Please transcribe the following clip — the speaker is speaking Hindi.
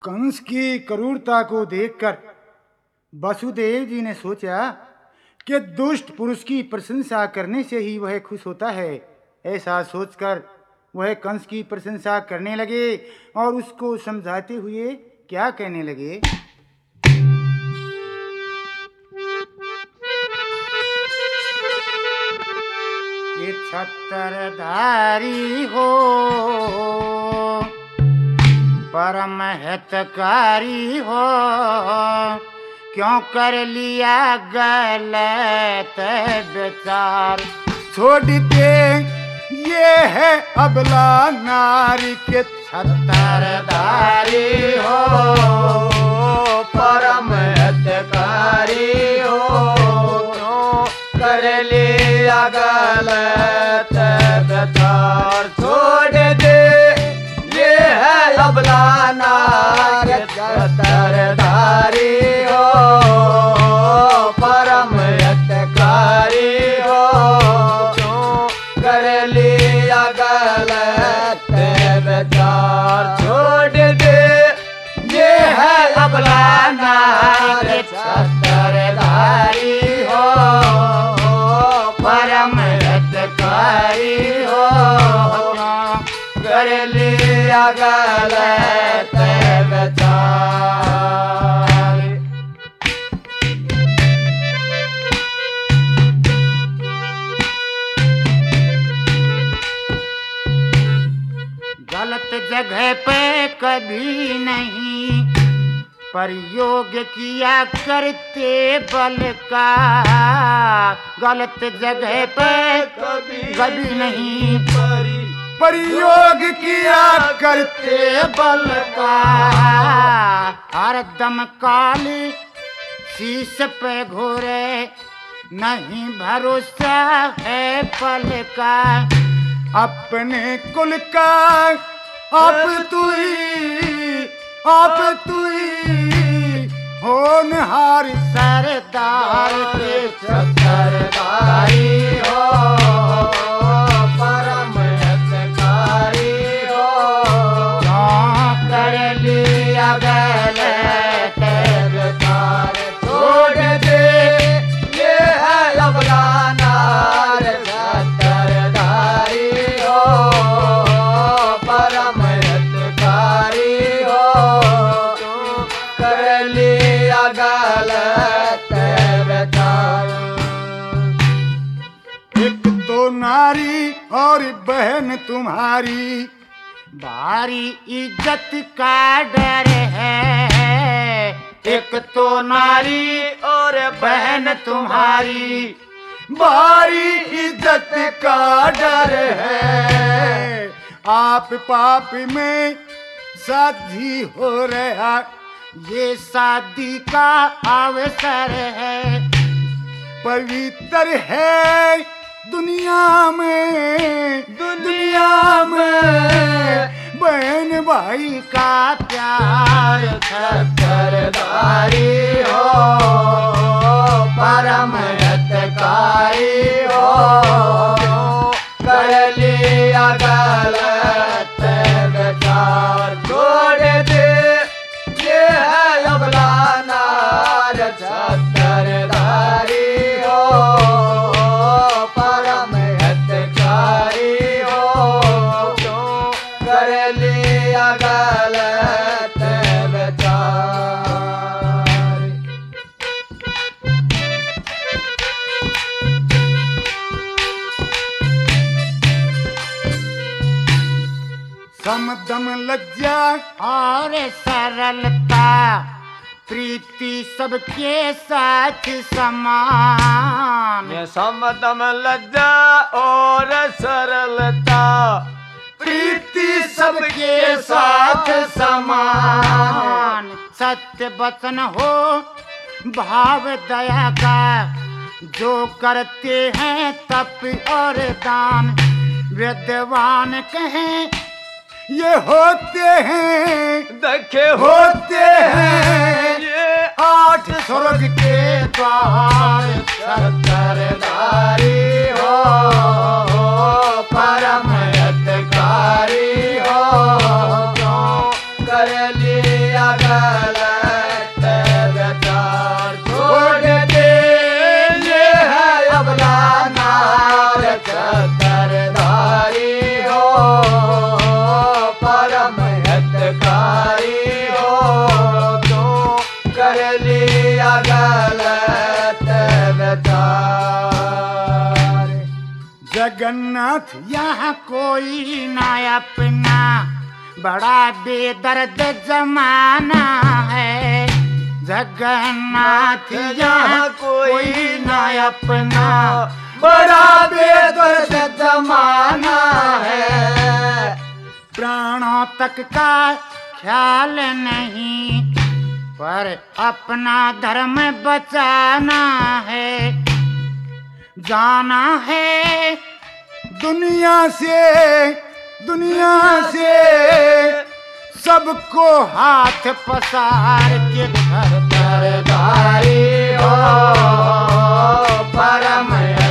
कंस की क्रूरता को देखकर वसुदेव जी ने सोचा कि दुष्ट पुरुष की प्रशंसा करने से ही वह खुश होता है। ऐसा सोचकर वह कंस की प्रशंसा करने लगे और उसको समझाते हुए क्या कहने लगे। ये छत्रधारी हो परम हितकारी हो, क्यों कर लिया गलत विचार। छोड़ दे ये है अबला नारी के छत्रधारी हो परम हितकारी हो, क्यों कर लिया गलत विचार। छोड़ दे ये है अबला नारी छत्रधारी हो परम हितकारी हो, क्यों कर लिया गलत विचार। छोड़ दे ये है अबला नारी छत्रधारी हो परम हितकारी हो, कर लिया गलत विचार। गलत जगह पे कभी नहीं प्रयोग किया करते बल का। गलत जगह पे कभी नहीं प्रयोग किया करते बल का। हरदम काली शीश पे घोरे नहीं भरोसा है पल का। अपने कुल का आप तू ही होनहार सरदार के छत्रधारी हो परम हितकारी हो, क्यों कर लिया गलत विचार। छोड़ दे ये है अबला नारी छत्रधारी हो परम हितकारी हो, क्यों कर लिया गलत विचार। एक तो नारी और बहन तुम्हारी भारी इज्जत का डर है। एक तो नारी और बहन तुम्हारी भारी इज्जत का डर है। आप पाप में शादी हो रहा ये शादी का अवसर है। पवित्र है दुनिया में बहन भाई का प्यार। छत्रधारी हो परम हितकारी हो, कर लिया गलत विचार। छोड़ दे ये है अबला नारी छत्रधारी हो परम हितकारी हो, क्यों कर लिया गलत विचार। समदम लज्जा और सरलता प्रीति सबके साथ समान। ये समदम लज्जा और सरलता प्रीति सबके साथ समान। सत्य वचन हो भाव दया का जो करते हैं तप और दान। विद्वान कहें ये होते हैं देखे होते हैं ये 8 स्वर्ग के द्वार। छत्रधारी हो परम हितकारी हो, क्यों कर लिए लिया गलत विचार छोड़ दे ये है अपना नार छत्रधारी हो परम हितकारी हो तू कर लिया गलत विचार। जगन्नाथ यहाँ कोई ना अपना, बड़ा बेदर्द जमाना है। जगन्नाथ यहाँ कोई ना अपना, बड़ा बेदर्द जमाना है। प्राणों तक का ख्याल नहीं, पर अपना धर्म बचाना है। जाना है दुनिया से सबको हाथ पसार के घर सरदारी हो परम